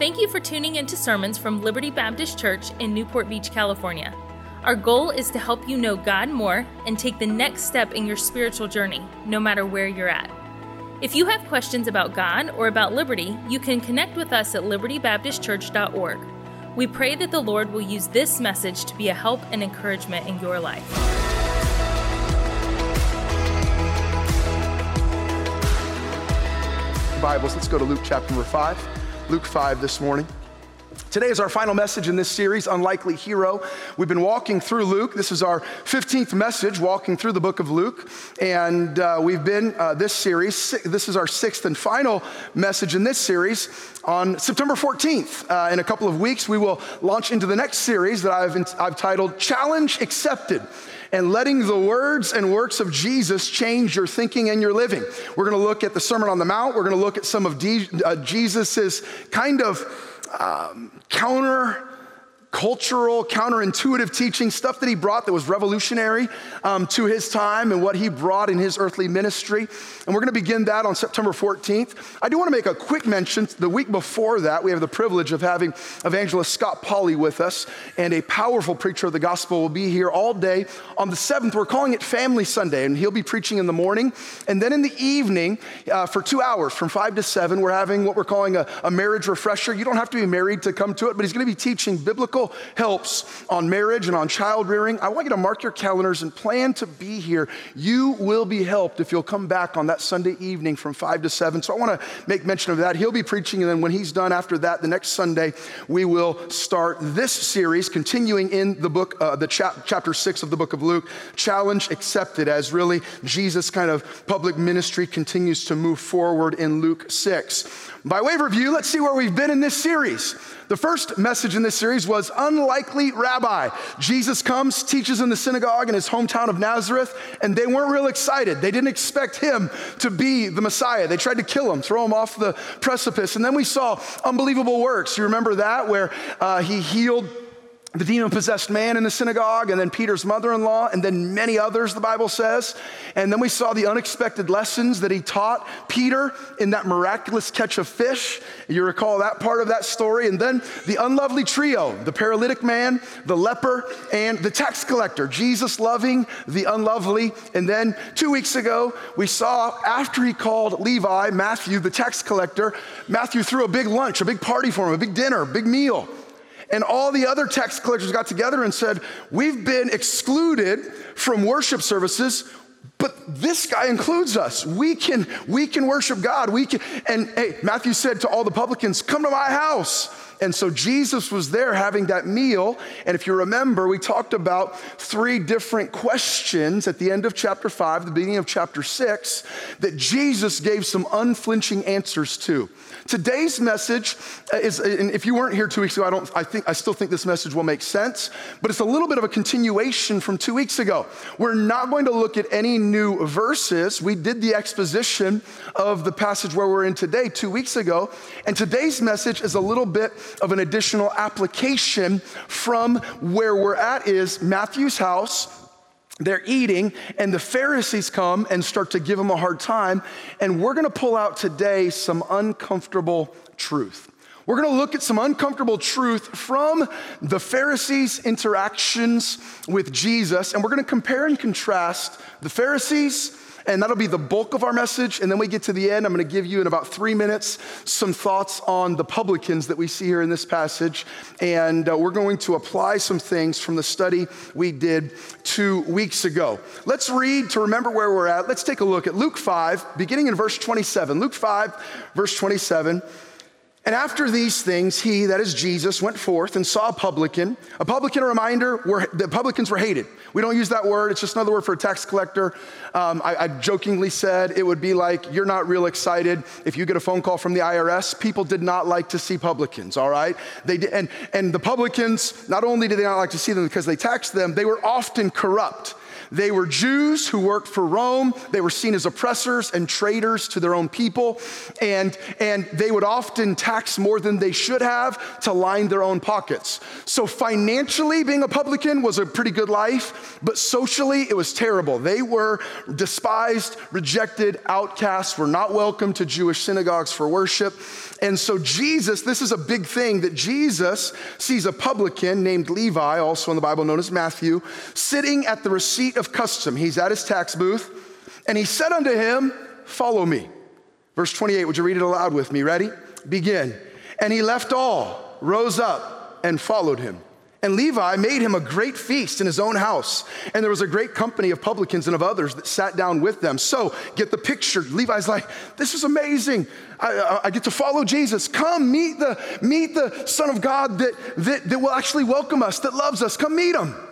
Thank you for tuning into sermons from Liberty Baptist Church in Newport Beach, California. Our goal is to help you know God more and take the next step in your spiritual journey, no matter where you're at. If you have questions about God or about Liberty, you can connect with us at libertybaptistchurch.org. We pray that the Lord will use this message to be a help and encouragement in your life. Bibles, let's go to Luke chapter number 5. Luke 5 this morning. Today is our final message in this series, Unlikely Hero. We've been walking through Luke. This is our 15th message, walking through the book of Luke. And we've been, this is our 6th and final message in this series. On September 14th, in a couple of weeks, we will launch into the next series that I've titled Challenge Accepted, and letting the words and works of Jesus change your thinking and your living. We're going to look at the Sermon on the Mount. We're going to look at some of Jesus's kind of counterintuitive teaching, stuff that he brought that was revolutionary to his time and what he brought in his earthly ministry. And we're going to begin that on September 14th. I do want to make a quick mention. The week before that, we have the privilege of having evangelist Scott Pauley with us, and a powerful preacher of the gospel will be here all day. On the 7th, we're calling it Family Sunday, and he'll be preaching in the morning. And then in the evening, for 2 hours, from 5 to 7, we're having what we're calling a marriage refresher. You don't have to be married to come to it, but he's going to be teaching biblical helps on marriage and on child rearing. I want you to mark your calendars and plan to be here. You will be helped if you'll come back on that Sunday evening from 5 to 7. So I want to make mention of that. He'll be preaching, and then when he's done after that, the next Sunday, we will start this series, continuing in the book, chapter 6 of the book of Luke, Challenge Accepted, as really Jesus' kind of public ministry continues to move forward in Luke 6. By way of review, let's see where we've been in this series. The first message in this series was Unlikely Rabbi. Jesus comes, teaches in the synagogue in his hometown of Nazareth, and they weren't real excited. They didn't expect him to be the Messiah. They tried to kill him, throw him off the precipice. And then we saw unbelievable works. You remember that, where he healed the demon-possessed man in the synagogue, and then Peter's mother-in-law, and then many others, the Bible says. And then we saw the unexpected lessons that he taught Peter in that miraculous catch of fish. You recall that part of that story. And then the unlovely trio, the paralytic man, the leper, and the tax collector, Jesus loving the unlovely. And then 2 weeks ago, we saw after he called Levi, Matthew, the tax collector, Matthew threw a big lunch, a big party for him, a big dinner, a big meal. And all the other tax collectors got together and said, we've been excluded from worship services, but this guy includes us. We can worship God. And hey, Matthew said to all the publicans, come to my house. And so Jesus was there having that meal. And if you remember, we talked about 3 different questions at the end of chapter 5, the beginning of chapter 6, that Jesus gave some unflinching answers to. Today's message is, and if you weren't here 2 weeks ago, I still think this message will make sense, but it's a little bit of a continuation from 2 weeks ago. We're not going to look at any new verses. We did the exposition of the passage where we're in today 2 weeks ago, and today's message is a little bit of an additional application from where we're at is Matthew's house. They're eating, and the Pharisees come and start to give them a hard time. And we're going to pull out today some uncomfortable truth. We're going to look at some uncomfortable truth from the Pharisees' interactions with Jesus. And we're going to compare and contrast the Pharisees, and that'll be the bulk of our message. And then we get to the end, I'm going to give you in about 3 minutes some thoughts on the publicans that we see here in this passage. And we're going to apply some things from the study we did 2 weeks ago. Let's read to remember where we're at. Let's take a look at Luke 5, beginning in verse 27. Luke 5, verse 27. And after these things, he, that is Jesus, went forth and saw a publican. A publican, a reminder, the publicans were hated. We don't use that word. It's just another word for a tax collector. I jokingly said it would be like you're not real excited if you get a phone call from the IRS. People did not like to see publicans, all right? They did, and the publicans, not only did they not like to see them because they taxed them, they were often corrupt. They were Jews who worked for Rome. They were seen as oppressors and traitors to their own people. And they would often tax more than they should have to line their own pockets. So financially, being a publican was a pretty good life, but socially, it was terrible. They were despised, rejected, outcasts, were not welcome to Jewish synagogues for worship. And so Jesus, this is a big thing, that Jesus sees a publican named Levi, also in the Bible known as Matthew, sitting at the receipt of custom. He's at his tax booth, and he said unto him, follow me. Verse 28, would you read it aloud with me? Ready? Begin. And he left all, rose up, and followed him. And Levi made him a great feast in his own house. And there was a great company of publicans and of others that sat down with them. So get the picture. Levi's like, this is amazing. I get to follow Jesus. Come meet the Son of God that will actually welcome us, that loves us. Come meet him.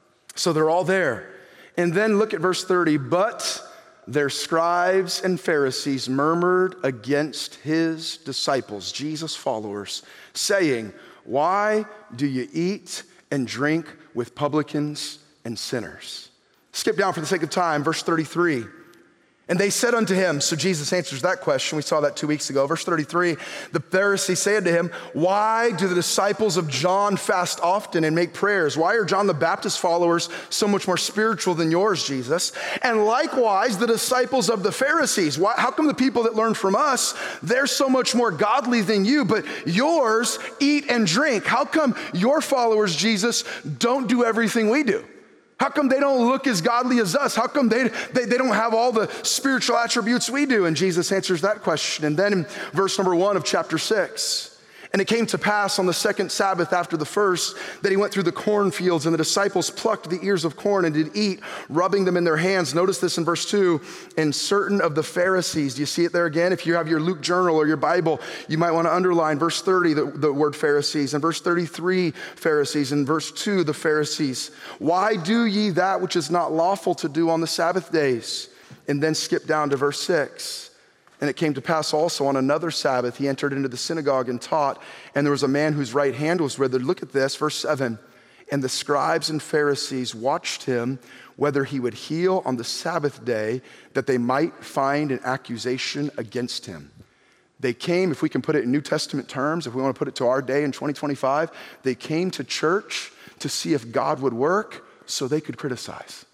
So they're all there. And then look at verse 30. But their scribes and Pharisees murmured against his disciples, Jesus' followers, saying, why do you eat and drink with publicans and sinners? Skip down for the sake of time, verse 33. And they said unto him, so Jesus answers that question. We saw that 2 weeks ago. Verse 33, the Pharisees say unto him, why do the disciples of John fast often and make prayers? Why are John the Baptist followers so much more spiritual than yours, Jesus? And likewise, the disciples of the Pharisees. How come the people that learn from us, they're so much more godly than you, but yours eat and drink? How come your followers, Jesus, don't do everything we do? How come they don't look as godly as us? How come they don't have all the spiritual attributes we do? And Jesus answers that question. And then in verse number 1 of chapter 6, and it came to pass on the second Sabbath after the first that he went through the cornfields, and the disciples plucked the ears of corn and did eat, rubbing them in their hands. Notice this in verse 2, and certain of the Pharisees. Do you see it there again? If you have your Luke journal or your Bible, you might want to underline verse 30, the word Pharisees, and verse 33, Pharisees, and verse 2, the Pharisees. Why do ye that which is not lawful to do on the Sabbath days? And then skip down to verse 6. And it came to pass also on another Sabbath, he entered into the synagogue and taught, and there was a man whose right hand was withered. Look at this, verse 7. And the scribes and Pharisees watched him, whether he would heal on the Sabbath day, that they might find an accusation against him. They came, if we can put it in New Testament terms, if we want to put it to our day in 2025, they came to church to see if God would work so they could criticize.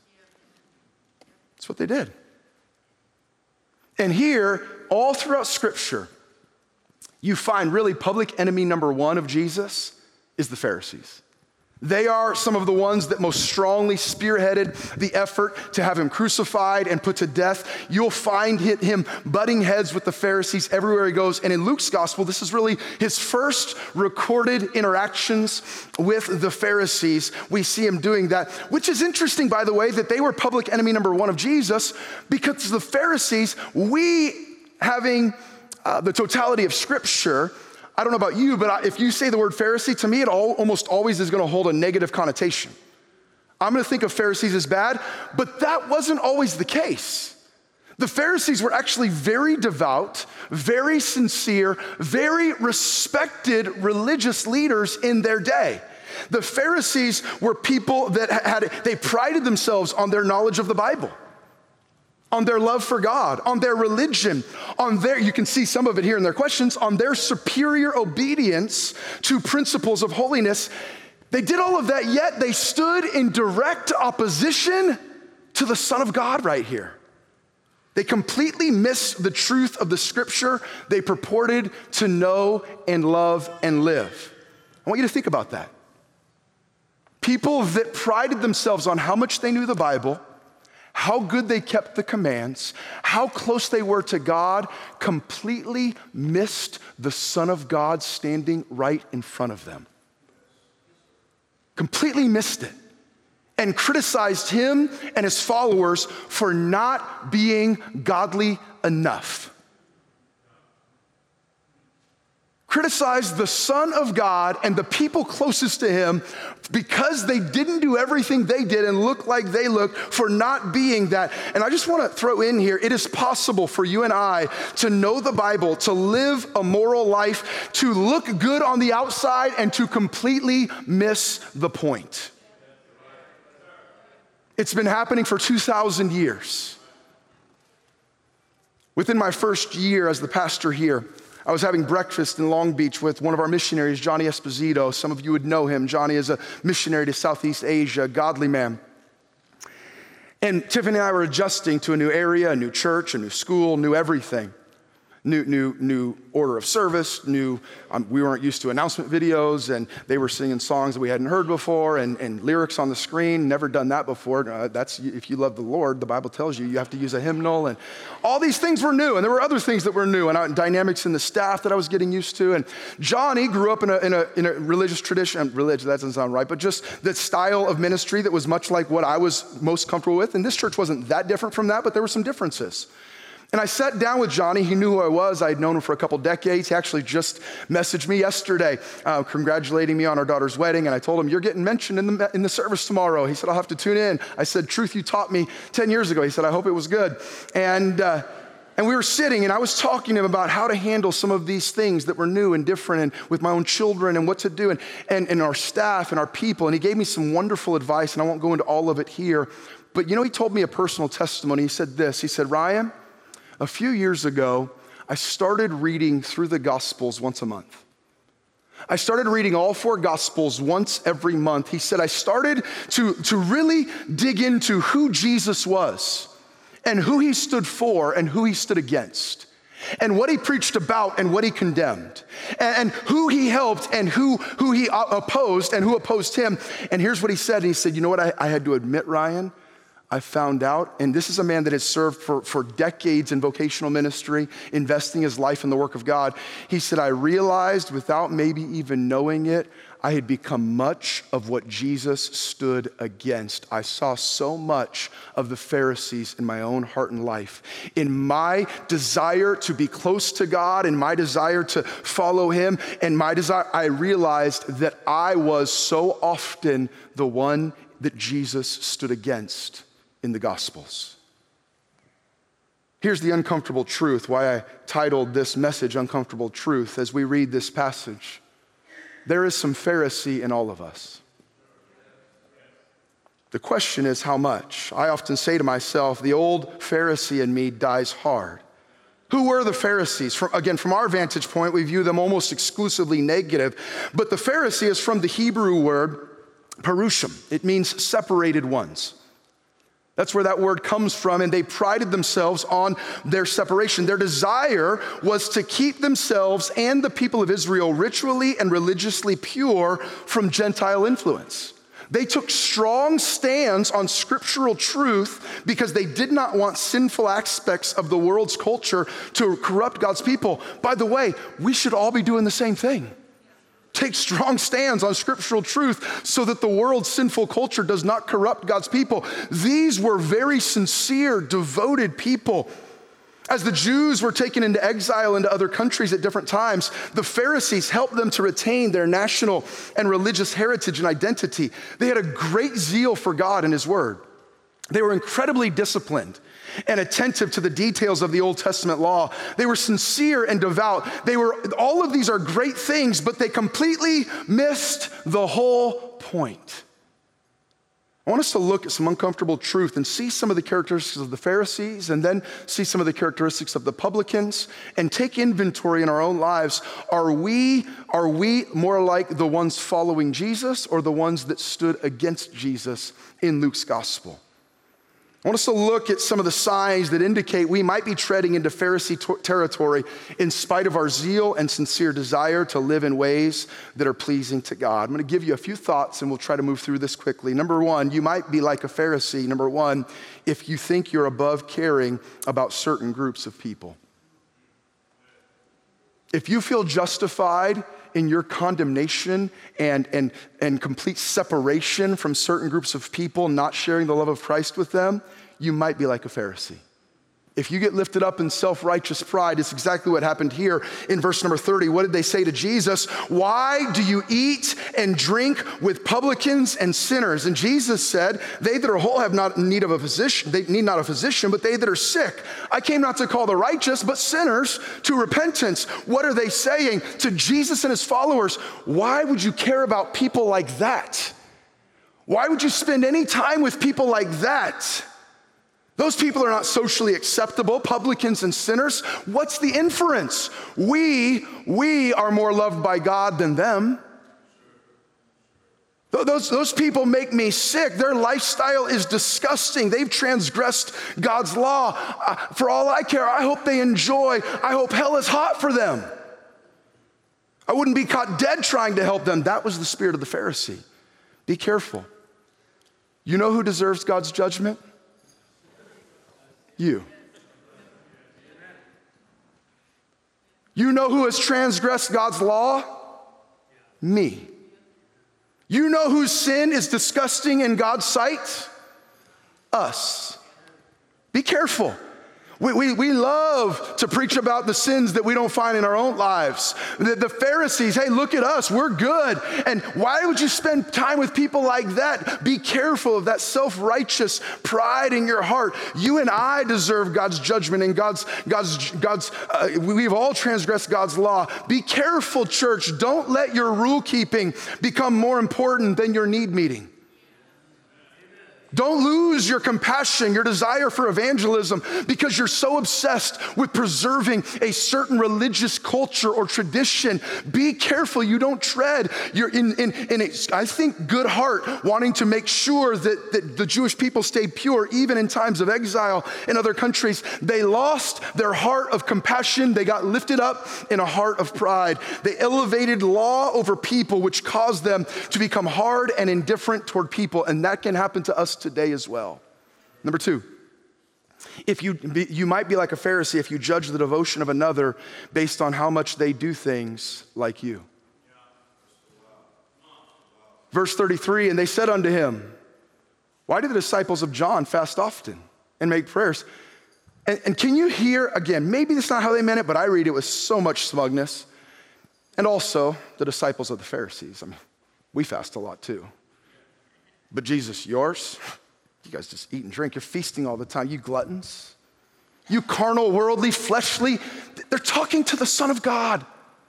That's what they did. And here, all throughout Scripture, you find really public enemy number one of Jesus is the Pharisees. They are some of the ones that most strongly spearheaded the effort to have him crucified and put to death. You'll find him butting heads with the Pharisees everywhere he goes. And in Luke's gospel, this is really his first recorded interactions with the Pharisees. We see him doing that, which is interesting, by the way, that they were public enemy number one of Jesus, because the Pharisees, we having the totality of Scripture, I don't know about you, but if you say the word Pharisee, to me it almost always is going to hold a negative connotation. I'm going to think of Pharisees as bad, but that wasn't always the case. The Pharisees were actually very devout, very sincere, very respected religious leaders in their day. The Pharisees were people that they prided themselves on their knowledge of the Bible, on their love for God, on their religion, you can see some of it here in their questions, on their superior obedience to principles of holiness. They did all of that, yet they stood in direct opposition to the Son of God right here. They completely missed the truth of the Scripture they purported to know and love and live. I want you to think about that. People that prided themselves on how much they knew the Bible, how good they kept the commands, how close they were to God, completely missed the Son of God standing right in front of them. Completely missed it. And criticized him and his followers for not being godly enough. Criticized the Son of God and the people closest to him because they didn't do everything they did and look like they looked, for not being that. And I just want to throw in here, it is possible for you and I to know the Bible, to live a moral life, to look good on the outside, and to completely miss the point. It's been happening for 2,000 years. Within my first year as the pastor here, I was having breakfast in Long Beach with one of our missionaries, Johnny Esposito. Some of you would know him. Johnny is a missionary to Southeast Asia, a godly man. And Tiffany and I were adjusting to a new area, a new church, a new school, new everything. New order of service, we weren't used to announcement videos, and they were singing songs that we hadn't heard before, and lyrics on the screen, never done that before. That's, if you love the Lord, the Bible tells you have to use a hymnal, and all these things were new, and there were other things that were new, and dynamics in the staff that I was getting used to. And Johnny grew up in a religious tradition, that doesn't sound right, but just the style of ministry that was much like what I was most comfortable with, and this church wasn't that different from that, but there were some differences. And I sat down with Johnny. He knew who I was. I had known him for a couple decades. He actually just messaged me yesterday, congratulating me on our daughter's wedding. And I told him, you're getting mentioned in the service tomorrow. He said, I'll have to tune in. I said, truth you taught me 10 years ago. He said, I hope it was good. And we were sitting, and I was talking to him about how to handle some of these things that were new and different, and with my own children and what to do, and our staff and our people. And he gave me some wonderful advice, and I won't go into all of it here. But he told me a personal testimony. He said this. He said, Ryan, a few years ago, I started reading through the Gospels once a month. I started reading all 4 Gospels once every month. He said, I started to really dig into who Jesus was and who he stood for and who he stood against and what he preached about and what he condemned and who he helped and who he opposed and who opposed him. And here's what he said. He said, you know what I had to admit, Ryan? I found out, and this is a man that has served for decades in vocational ministry, investing his life in the work of God. He said, I realized without maybe even knowing it, I had become much of what Jesus stood against. I saw so much of the Pharisees in my own heart and life. In my desire to be close to God, in my desire to follow him, and my desire, I realized that I was so often the one that Jesus stood against in the Gospels. Here's the uncomfortable truth, why I titled this message, Uncomfortable Truth. As we read this passage, there is some Pharisee in all of us. The question is how much? I often say to myself, the old Pharisee in me dies hard. Who were the Pharisees? From our vantage point, we view them almost exclusively negative, but the Pharisee is from the Hebrew word perushim. It means separated ones. That's where that word comes from, and they prided themselves on their separation. Their desire was to keep themselves and the people of Israel ritually and religiously pure from Gentile influence. They took strong stands on scriptural truth because they did not want sinful aspects of the world's culture to corrupt God's people. By the way, we should all be doing the same thing. Take strong stands on scriptural truth so that the world's sinful culture does not corrupt God's people. These were very sincere, devoted people. As the Jews were taken into exile into other countries at different times, the Pharisees helped them to retain their national and religious heritage and identity. They had a great zeal for God and his word. They were incredibly disciplined and attentive to the details of the Old Testament law. They were sincere and devout. All of these are great things, but they completely missed the whole point. I want us to look at some uncomfortable truth and see some of the characteristics of the Pharisees and then see some of the characteristics of the publicans and take inventory in our own lives. Are we more like the ones following Jesus or the ones that stood against Jesus in Luke's gospel? I want us to look at some of the signs that indicate we might be treading into Pharisee territory in spite of our zeal and sincere desire to live in ways that are pleasing to God. I'm going to give you a few thoughts and we'll try to move through this quickly. Number one, you might be like a Pharisee. Number one, if you think you're above caring about certain groups of people. If you feel justified in your condemnation and complete separation from certain groups of people, not sharing the love of Christ with them, you might be like a Pharisee. If you get lifted up in self-righteous pride, it's exactly what happened here in verse number 30. What did they say to Jesus? Why do you eat and drink with publicans and sinners? And Jesus said, they that are whole have not need of a physician. They need not a physician, but they that are sick. I came not to call the righteous, but sinners to repentance. What are they saying to Jesus and his followers? Why would you care about people like that? Why would you spend any time with people like that? Those people are not socially acceptable, publicans and sinners. What's the inference? We are more loved by God than them. Those people make me sick. Their lifestyle is disgusting. They've transgressed God's law. For all I care, I hope they enjoy. I hope hell is hot for them. I wouldn't be caught dead trying to help them. That was the spirit of the Pharisee. Be careful. You know who deserves God's judgment? You. You know who has transgressed God's law? Me. You know whose sin is disgusting in God's sight? Us. Be careful. We love to preach about the sins that we don't find in our own lives. The Pharisees, hey, look at us, we're good. And why would you spend time with people like that? Be careful of that self-righteous pride in your heart. You and I deserve God's judgment and we've all transgressed God's law. Be careful, church. Don't let your rule keeping become more important than your need meeting. Don't lose your compassion, your desire for evangelism because you're so obsessed with preserving a certain religious culture or tradition. Be careful you don't tread. You're in a, I think, good heart, wanting to make sure that the Jewish people stayed pure even in times of exile in other countries. They lost their heart of compassion. They got lifted up in a heart of pride. They elevated law over people, which caused them to become hard and indifferent toward people, and that can happen to us today as well. Number two, if you might be like a Pharisee if you judge the devotion of another based on how much they do things like you. Verse 33, and they said unto him, why do the disciples of John fast often and make prayers? And can you hear, again, maybe that's not how they meant it, but I read it with so much smugness. And also the disciples of the Pharisees. I mean, we fast a lot too. But Jesus, yours? You guys just eat and drink. You're feasting all the time. You gluttons. You carnal, worldly, fleshly. They're talking to the Son of God.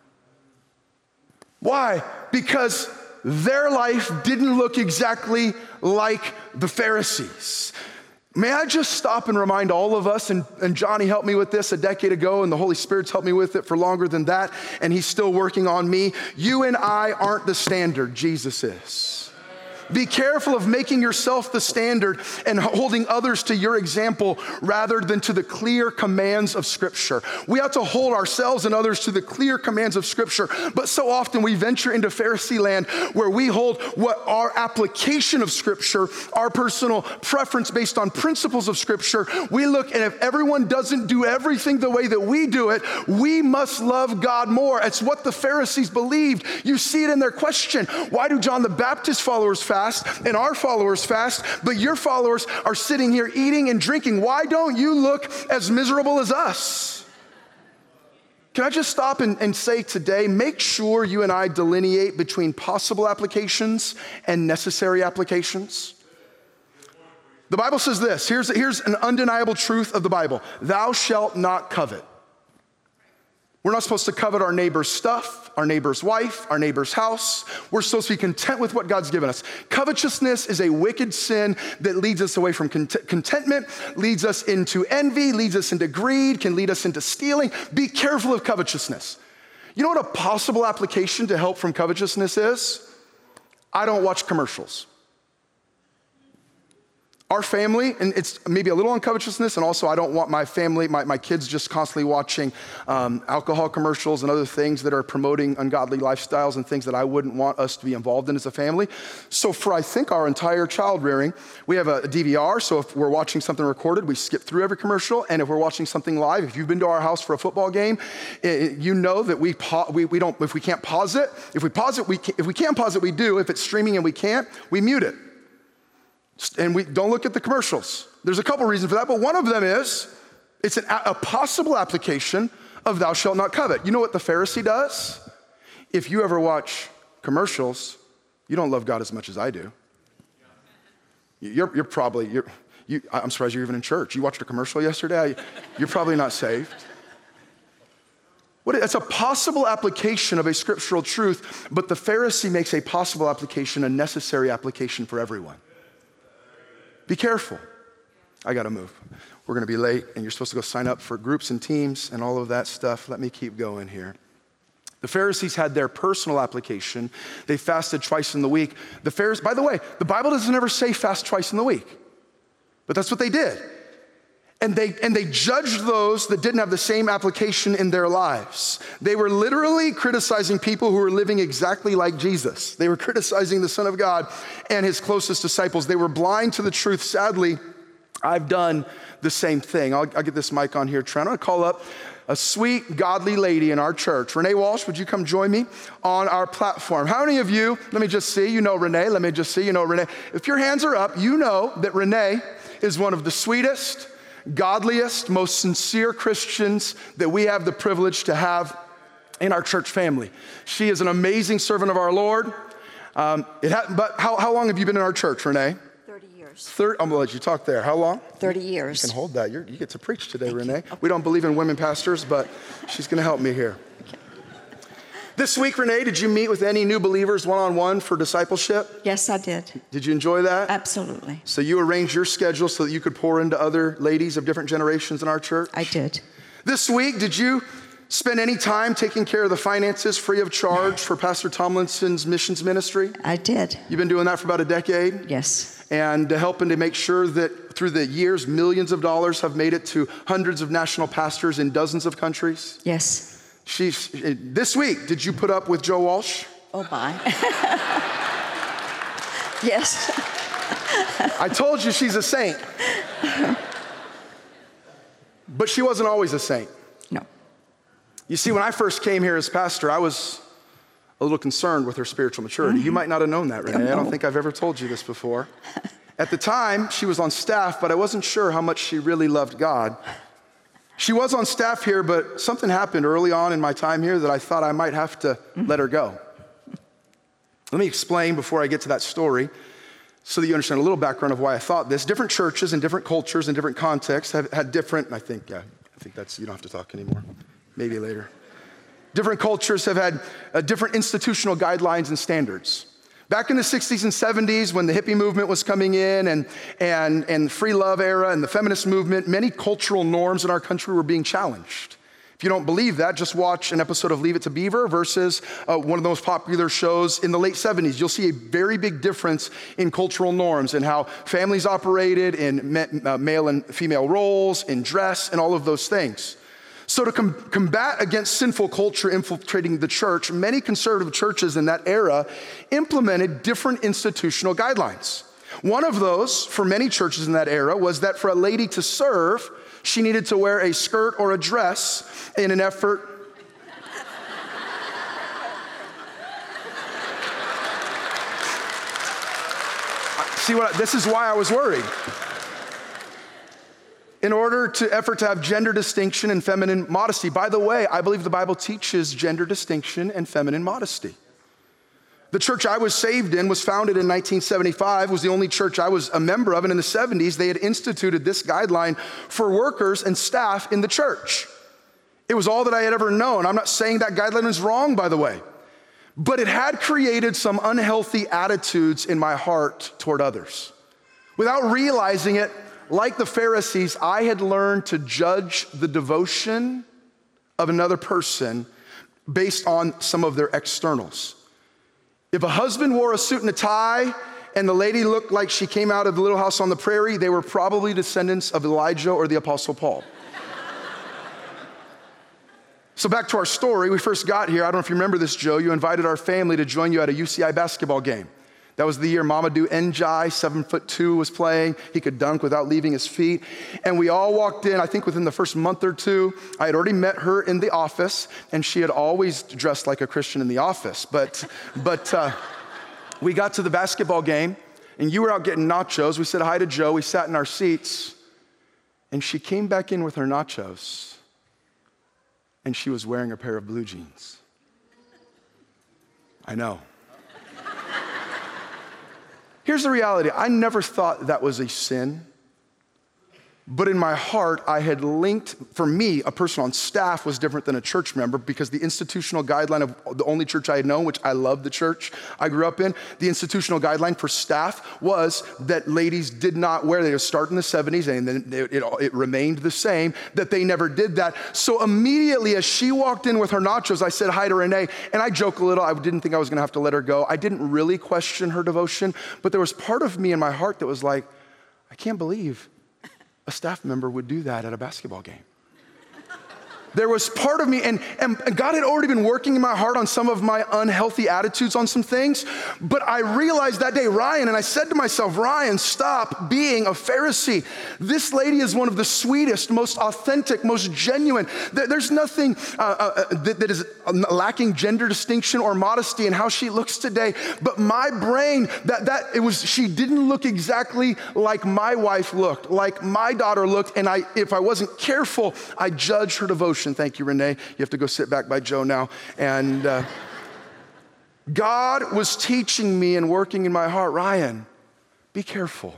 Why? Because their life didn't look exactly like the Pharisees. May I just stop and remind all of us, and Johnny helped me with this a decade ago, and the Holy Spirit's helped me with it for longer than that, and he's still working on me. You and I aren't the standard. Jesus is. Be careful of making yourself the standard and holding others to your example rather than to the clear commands of Scripture. We have to hold ourselves and others to the clear commands of Scripture, but so often we venture into Pharisee land where we hold what our application of Scripture, our personal preference based on principles of Scripture. We look, and if everyone doesn't do everything the way that we do it, we must love God more. It's what the Pharisees believed. You see it in their question. Why do John the Baptist followers fast and our followers fast, but your followers are sitting here eating and drinking? Why don't you look as miserable as us? Can I just stop and say today, make sure you and I delineate between possible applications and necessary applications. The Bible says this, here's an undeniable truth of the Bible. Thou shalt not covet. We're not supposed to covet our neighbor's stuff, our neighbor's wife, our neighbor's house. We're supposed to be content with what God's given us. Covetousness is a wicked sin that leads us away from contentment, leads us into envy, leads us into greed, can lead us into stealing. Be careful of covetousness. You know what a possible application to help from covetousness is? I don't watch commercials. Our family, and it's maybe a little on covetousness, and also I don't want my family, my kids just constantly watching alcohol commercials and other things that are promoting ungodly lifestyles and things that I wouldn't want us to be involved in as a family. So for, I think, our entire child rearing, we have a DVR, so if we're watching something recorded, we skip through every commercial, and if we're watching something live, if you've been to our house for a football game, you know that we don't, if we can't pause it, if we can't pause it, we do. If it's streaming and we can't, we mute it. And we don't look at the commercials. There's a couple reasons for that, but one of them is it's a possible application of thou shalt not covet. You know what the Pharisee does? If you ever watch commercials, you don't love God as much as I do. I'm surprised you're even in church. You watched a commercial yesterday? You're probably not saved. It's a possible application of a scriptural truth, but the Pharisee makes a possible application, a necessary application for everyone. Be careful. I gotta move. We're gonna be late, and you're supposed to go sign up for groups and teams and all of that stuff. Let me keep going here. The Pharisees had their personal application. They fasted twice in the week. By the way, the Bible doesn't ever say fast twice in the week, but that's what they did. And they judged those that didn't have the same application in their lives. They were literally criticizing people who were living exactly like Jesus. They were criticizing the Son of God and his closest disciples. They were blind to the truth. Sadly, I've done the same thing. I'll get this mic on here, Trent. I'm gonna call up a sweet, godly lady in our church. Renee Walsh, would you come join me on our platform? How many of you, let me just see, you know Renee. Let me just see, you know Renee. If your hands are up, you know that Renee is one of the sweetest, godliest, most sincere Christians that we have the privilege to have in our church family. She is an amazing servant of our Lord. But how long have you been in our church, Renee? 30 years. I'm gonna let you talk there. How long? 30 years. You can hold that. You get to preach today, Renee. Okay. We don't believe in women pastors, but she's gonna help me here. Okay. This week, Renee, did you meet with any new believers one-on-one for discipleship? Yes, I did. Did you enjoy that? Absolutely. So you arranged your schedule so that you could pour into other ladies of different generations in our church? I did. This week, did you spend any time taking care of the finances free of charge for Pastor Tomlinson's missions ministry? I did. You've been doing that for about a decade? Yes. And helping to make sure that through the years, millions of dollars have made it to hundreds of national pastors in dozens of countries? Yes. This week, did you put up with Joe Walsh? Oh, my. Yes. I told you she's a saint. But she wasn't always a saint. No. You see, when I first came here as pastor, I was a little concerned with her spiritual maturity. You might not have known that, Renee. I don't think I've ever told you this before. At the time, she was on staff, but I wasn't sure how much she really loved God. She was on staff here, but something happened early on in my time here that I thought I might have to let her go. Let me explain before I get to that story so that you understand a little background of why I thought this. Different churches and different cultures and different contexts have had different, I think that's, you don't have to talk anymore. Maybe later. Different cultures have had different institutional guidelines and standards. Back in the 60s and 70s, when the hippie movement was coming in and free love era and the feminist movement, many cultural norms in our country were being challenged. If you don't believe that, just watch an episode of Leave It to Beaver versus one of the most popular shows in the late 70s. You'll see a very big difference in cultural norms and how families operated, in male and female roles, in dress, and all of those things. So to combat against sinful culture infiltrating the church, many conservative churches in that era implemented different institutional guidelines. One of those, for many churches in that era, was that for a lady to serve, she needed to wear a skirt or a dress in an effort this is why I was worried. In order to effort to have gender distinction and feminine modesty. By the way, I believe the Bible teaches gender distinction and feminine modesty. The church I was saved in was founded in 1975, was the only church I was a member of, and in the 70s, they had instituted this guideline for workers and staff in the church. It was all that I had ever known. I'm not saying that guideline is wrong, by the way, but it had created some unhealthy attitudes in my heart toward others. Without realizing it, like the Pharisees, I had learned to judge the devotion of another person based on some of their externals. If a husband wore a suit and a tie and the lady looked like she came out of the Little House on the Prairie, they were probably descendants of Elijah or the Apostle Paul. So back to our story, we first got here. I don't know if you remember this, Joe. You invited our family to join you at a UCI basketball game. That was the year Mamadou Ndiaye, 7'2", was playing. He could dunk without leaving his feet. And we all walked in, I think within the first month or two. I had already met her in the office, and she had always dressed like a Christian in the office. But we got to the basketball game, and you were out getting nachos. We said hi to Joe. We sat in our seats, and she came back in with her nachos, and she was wearing a pair of blue jeans. I know. Here's the reality. I never thought that was a sin. But in my heart, I had linked, for me, a person on staff was different than a church member because the institutional guideline of the only church I had known, which I love the church I grew up in, the institutional guideline for staff was that ladies did not wear, they would start in the 70s and then it remained the same, that they never did that. So immediately as she walked in with her nachos, I said hi to Renee, and I joke a little, I didn't think I was gonna have to let her go. I didn't really question her devotion, but there was part of me in my heart that was like, I can't believe a staff member would do that at a basketball game. There was part of me, and God had already been working in my heart on some of my unhealthy attitudes on some things, but I realized that day, Ryan, and I said to myself, Ryan, stop being a Pharisee. This lady is one of the sweetest, most authentic, most genuine. There's nothing that is lacking gender distinction or modesty in how she looks today, but my brain, she didn't look exactly like my wife looked, like my daughter looked, and if I wasn't careful, I judged her devotion. Thank you, Renee. You have to go sit back by Joe now. And God was teaching me and working in my heart, Ryan, be careful.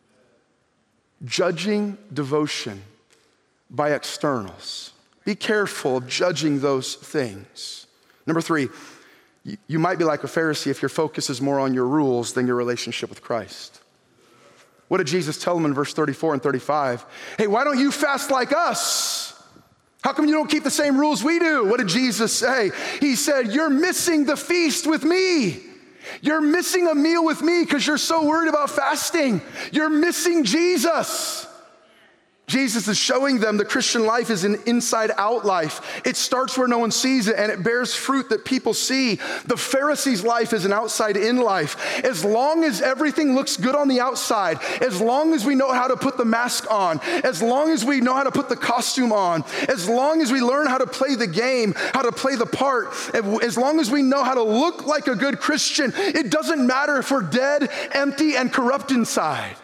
Judging devotion by externals. Be careful of judging those things. Number 3, you might be like a Pharisee if your focus is more on your rules than your relationship with Christ. What did Jesus tell them in verse 34 and 35? Hey, why don't you fast like us? How come you don't keep the same rules we do? What did Jesus say? He said, you're missing the feast with me. You're missing a meal with me because you're so worried about fasting. You're missing Jesus. Jesus is showing them the Christian life is an inside-out life. It starts where no one sees it, and it bears fruit that people see. The Pharisees' life is an outside-in life. As long as everything looks good on the outside, as long as we know how to put the mask on, as long as we know how to put the costume on, as long as we learn how to play the game, how to play the part, as long as we know how to look like a good Christian, it doesn't matter if we're dead, empty, and corrupt inside.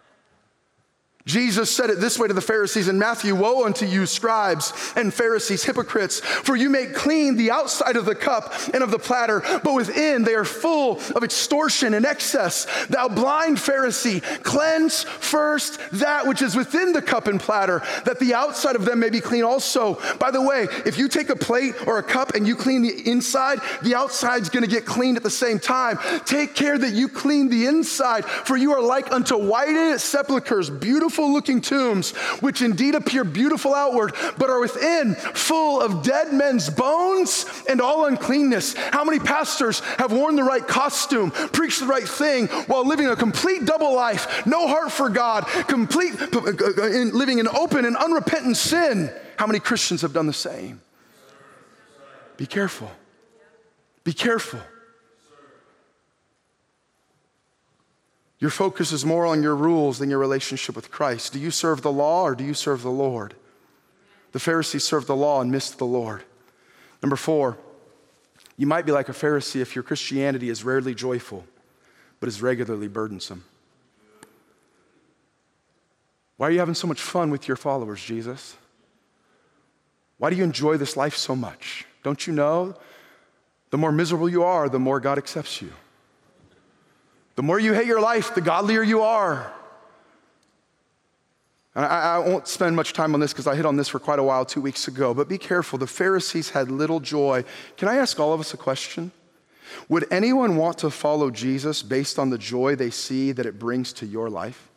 Jesus said it this way to the Pharisees in Matthew, woe unto you, scribes and Pharisees, hypocrites, for you make clean the outside of the cup and of the platter, but within they are full of extortion and excess. Thou blind Pharisee, cleanse first that which is within the cup and platter, that the outside of them may be clean also. By the way, if you take a plate or a cup and you clean the inside, the outside's gonna get cleaned at the same time. Take care that you clean the inside, for you are like unto whited sepulchres, beautiful looking tombs, which indeed appear beautiful outward, but are within full of dead men's bones and all uncleanness. How many pastors have worn the right costume, preached the right thing, while living a complete double life, no heart for God, living in open and unrepentant sin? How many Christians have done the same? Be careful. Be careful. Your focus is more on your rules than your relationship with Christ. Do you serve the law or do you serve the Lord? The Pharisees served the law and missed the Lord. Number 4, you might be like a Pharisee if your Christianity is rarely joyful, but is regularly burdensome. Why are you having so much fun with your followers, Jesus? Why do you enjoy this life so much? Don't you know the more miserable you are, the more God accepts you? The more you hate your life, the godlier you are. I won't spend much time on this because I hit on this for quite a while 2 weeks ago, but be careful. The Pharisees had little joy. Can I ask all of us a question? Would anyone want to follow Jesus based on the joy they see that it brings to your life?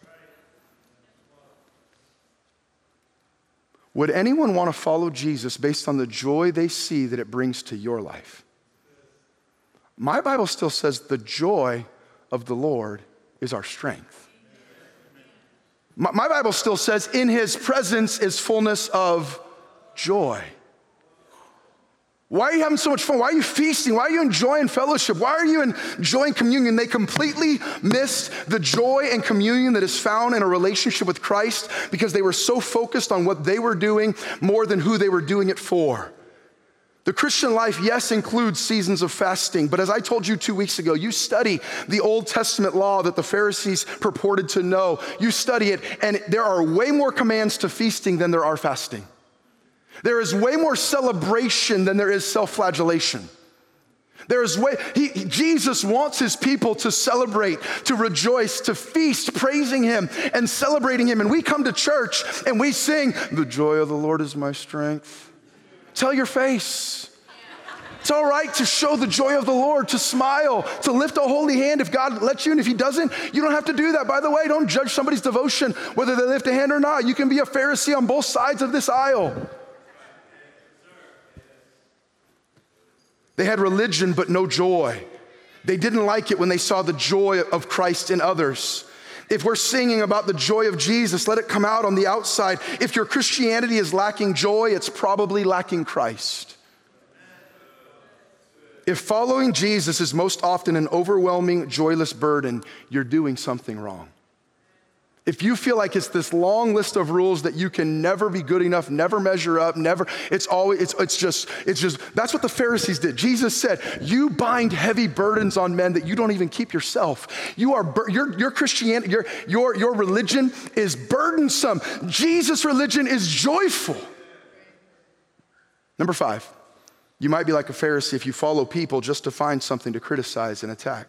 Would anyone want to follow Jesus based on the joy they see that it brings to your life? My Bible still says the joy of the Lord is our strength. My Bible still says in his presence is fullness of joy. Why are you having so much fun? Why are you feasting? Why are you enjoying fellowship? Why are you enjoying communion? They completely missed the joy and communion that is found in a relationship with Christ because they were so focused on what they were doing more than who they were doing it for. The Christian life, yes, includes seasons of fasting, but as I told you 2 weeks ago, you study the Old Testament law that the Pharisees purported to know. You study it, and there are way more commands to feasting than there are fasting. There is way more celebration than there is self-flagellation. Jesus wants his people to celebrate, to rejoice, to feast, praising him and celebrating him. And we come to church and we sing, "The joy of the Lord is my strength." Tell your face. It's all right to show the joy of the Lord, to smile, to lift a holy hand if God lets you. And if he doesn't, you don't have to do that. By the way, don't judge somebody's devotion, whether they lift a hand or not. You can be a Pharisee on both sides of this aisle. They had religion, but no joy. They didn't like it when they saw the joy of Christ in others. If we're singing about the joy of Jesus, let it come out on the outside. If your Christianity is lacking joy, it's probably lacking Christ. If following Jesus is most often an overwhelming, joyless burden, you're doing something wrong. If you feel like it's this long list of rules that you can never be good enough, never measure up, it's just, that's what the Pharisees did. Jesus said, you bind heavy burdens on men that you don't even keep yourself. Your Christianity, your religion is burdensome. Jesus' religion is joyful. Number 5, you might be like a Pharisee if you follow people just to find something to criticize and attack.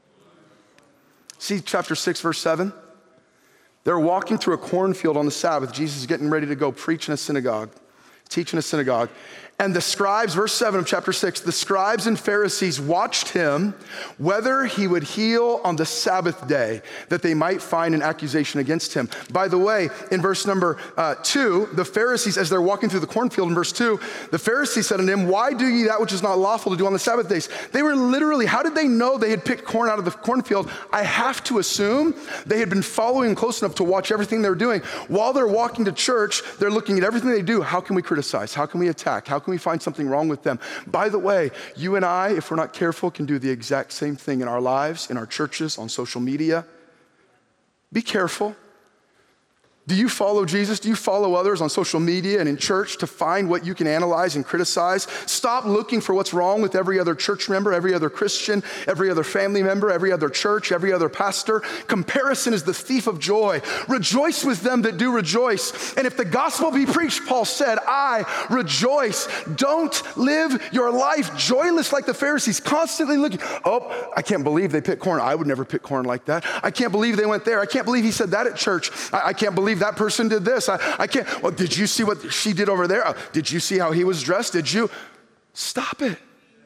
See chapter 6, verse 7? They're walking through a cornfield on the Sabbath. Jesus is getting ready to go preach in a synagogue, teach in a synagogue. And the scribes, verse 7 of chapter 6, the scribes and Pharisees watched him whether he would heal on the Sabbath day, that they might find an accusation against him. By the way, in verse number 2, the Pharisees, as they're walking through the cornfield in verse 2, the Pharisees said unto him, "Why do ye that which is not lawful to do on the Sabbath days?" They were literally, how did they know they had picked corn out of the cornfield? I have to assume they had been following close enough to watch everything they were doing. While they're walking to church, they're looking at everything they do. How can we criticize? How can we attack? How can we find something wrong with them? By the way, you and I, if we're not careful, can do the exact same thing in our lives, in our churches, on social media. Be careful. Do you follow Jesus? Do you follow others on social media and in church to find what you can analyze and criticize? Stop looking for what's wrong with every other church member, every other Christian, every other family member, every other church, every other pastor. Comparison is the thief of joy. Rejoice with them that do rejoice. And if the gospel be preached, Paul said, I rejoice. Don't live your life joyless like the Pharisees, constantly looking, oh, I can't believe they picked corn. I would never pick corn like that. I can't believe they went there. I can't believe he said that at church. I can't believe that person did this. I can't. Well, did you see what she did over there? Did you see how he was dressed? Did you? Stop it.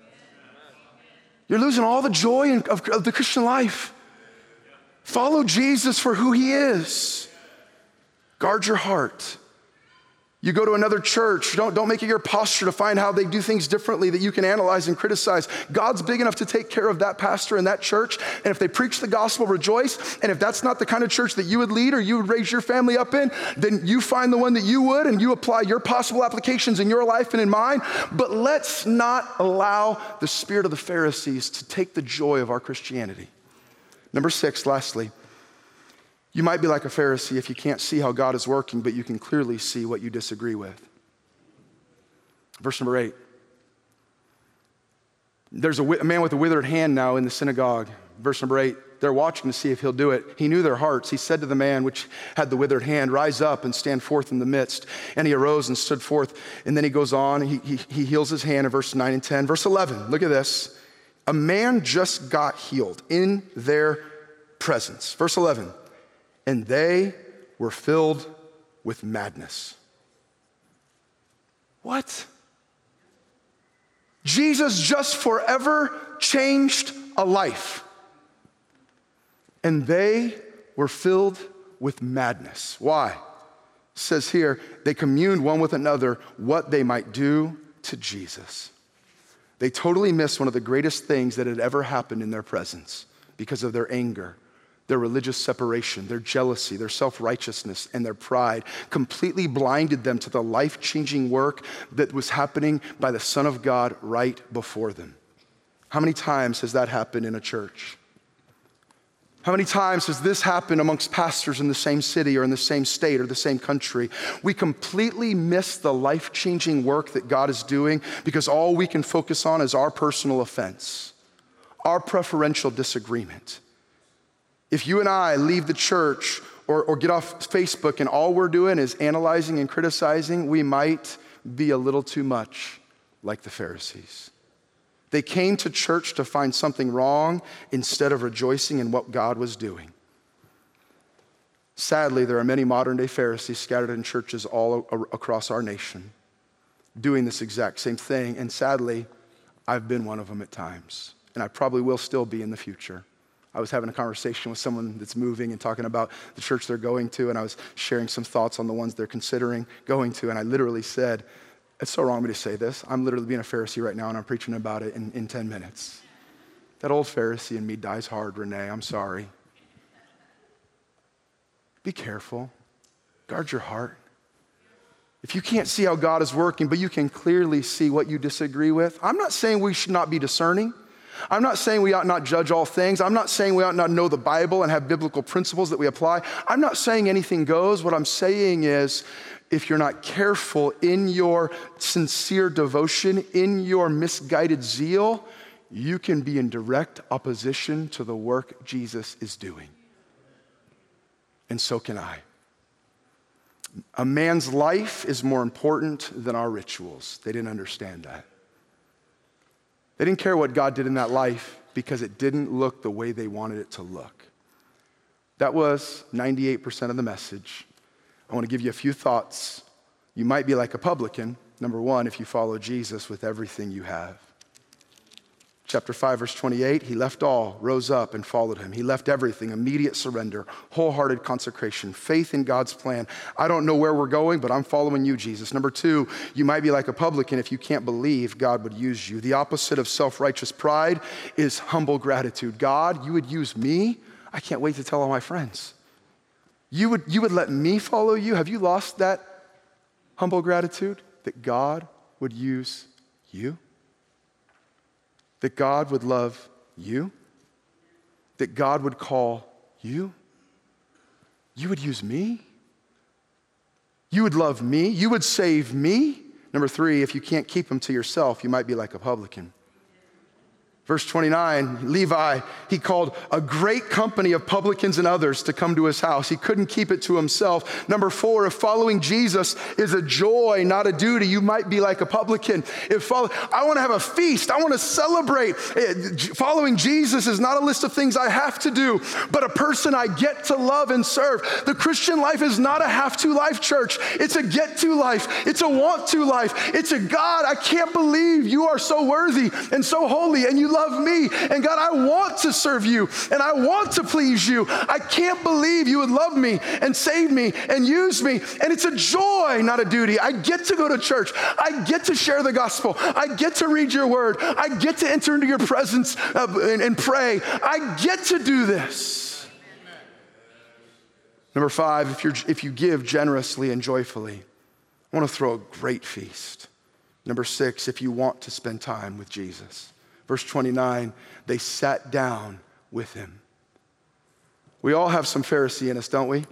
You're losing all the joy of the Christian life. Follow Jesus for who he is. Guard your heart. You go to another church, don't make it your posture to find how they do things differently that you can analyze and criticize. God's big enough to take care of that pastor and that church. And if they preach the gospel, rejoice. And if that's not the kind of church that you would lead or you would raise your family up in, then you find the one that you would and you apply your possible applications in your life and in mine. But let's not allow the spirit of the Pharisees to take the joy of our Christianity. Number 6, lastly, you might be like a Pharisee if you can't see how God is working, but you can clearly see what you disagree with. Verse number 8. There's a man with a withered hand now in the synagogue. Verse number 8. They're watching to see if he'll do it. He knew their hearts. He said to the man which had the withered hand, "Rise up and stand forth in the midst." And he arose and stood forth. And then he goes on. He heals his hand in verse 9 and 10. Verse 11. Look at this. A man just got healed in their presence. Verse 11. And they were filled with madness. What? Jesus just forever changed a life. And they were filled with madness. Why? It says here, they communed one with another what they might do to Jesus. They totally missed one of the greatest things that had ever happened in their presence because of their anger, their religious separation, their jealousy, their self-righteousness, and their pride completely blinded them to the life-changing work that was happening by the Son of God right before them. How many times has that happened in a church? How many times has this happened amongst pastors in the same city or in the same state or the same country? We completely miss the life-changing work that God is doing because all we can focus on is our personal offense, our preferential disagreement. If you and I leave the church or get off Facebook and all we're doing is analyzing and criticizing, we might be a little too much like the Pharisees. They came to church to find something wrong instead of rejoicing in what God was doing. Sadly, there are many modern-day Pharisees scattered in churches all across our nation doing this exact same thing. And sadly, I've been one of them at times. And I probably will still be in the future. I was having a conversation with someone that's moving and talking about the church they're going to, and I was sharing some thoughts on the ones they're considering going to, and I literally said, it's so wrong of me to say this. I'm literally being a Pharisee right now, and I'm preaching about it in 10 minutes. That old Pharisee in me dies hard, Renee. I'm sorry. Be careful. Guard your heart. If you can't see how God is working, but you can clearly see what you disagree with, I'm not saying we should not be discerning. I'm not saying we ought not judge all things. I'm not saying we ought not know the Bible and have biblical principles that we apply. I'm not saying anything goes. What I'm saying is, if you're not careful in your sincere devotion, in your misguided zeal, you can be in direct opposition to the work Jesus is doing. And so can I. A man's life is more important than our rituals. They didn't understand that. They didn't care what God did in that life because it didn't look the way they wanted it to look. That was 98% of the message. I want to give you a few thoughts. You might be like a publican, number one, if you follow Jesus with everything you have. Chapter 5, verse 28, he left all, rose up, and followed him. He left everything, immediate surrender, wholehearted consecration, faith in God's plan. I don't know where we're going, but I'm following you, Jesus. Number two, you might be like a publican if you can't believe God would use you. The opposite of self-righteous pride is humble gratitude. God, you would use me? I can't wait to tell all my friends. You would let me follow you? Have you lost that humble gratitude that God would use you? That God would love you? That God would call you? You would use me? You would love me? You would save me? Number three, if you can't keep them to yourself, you might be like a publican. Verse 29, Levi, he called a great company of publicans and others to come to his house. He couldn't keep it to himself. Number four, if following Jesus is a joy, not a duty, you might be like a publican. I want to have a feast. I want to celebrate. Following Jesus is not a list of things I have to do, but a person I get to love and serve. The Christian life is not a have-to life, church. It's a get-to life. It's a want-to life. It's a God, I can't believe you are so worthy and so holy, and you love me. And God, I want to serve you and I want to please you. I can't believe you would love me and save me and use me. And it's a joy, not a duty. I get to go to church. I get to share the gospel. I get to read your word. I get to enter into your presence and pray. I get to do this. Number five, if you give generously and joyfully, I want to throw a great feast. Number six, if you want to spend time with Jesus. Verse 29, they sat down with him. We all have some Pharisee in us, don't we?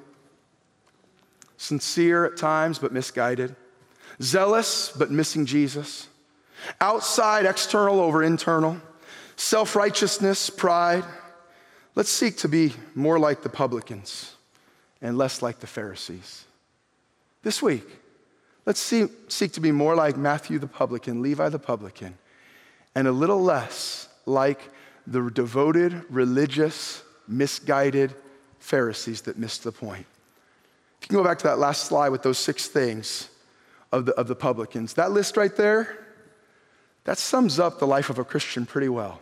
Sincere at times, but misguided. Zealous, but missing Jesus. Outside, external over internal. Self-righteousness, pride. Let's seek to be more like the publicans and less like the Pharisees. This week, let's seek to be more like Matthew the publican, Levi the publican, and a little less like the devoted, religious, misguided Pharisees that missed the point. If you can go back to that last slide with those 6 things of the publicans, that list right there, that sums up the life of a Christian pretty well.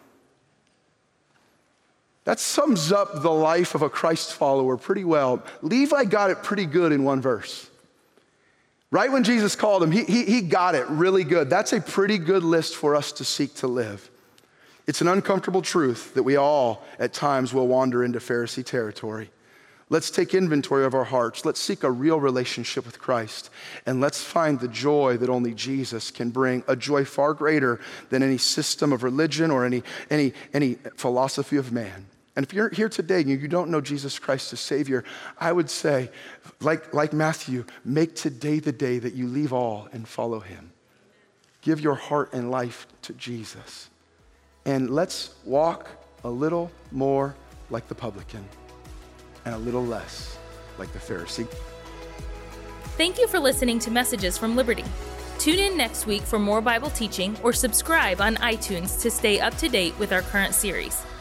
That sums up the life of a Christ follower pretty well. Levi got it pretty good in one verse. Right when Jesus called him, he got it really good. That's a pretty good list for us to seek to live. It's an uncomfortable truth that we all, at times, will wander into Pharisee territory. Let's take inventory of our hearts. Let's seek a real relationship with Christ. And let's find the joy that only Jesus can bring, a joy far greater than any system of religion or any philosophy of man. And if you're here today and you don't know Jesus Christ as Savior, I would say, like Matthew, make today the day that you leave all and follow him. Give your heart and life to Jesus. And let's walk a little more like the publican and a little less like the Pharisee. Thank you for listening to Messages from Liberty. Tune in next week for more Bible teaching or subscribe on iTunes to stay up to date with our current series.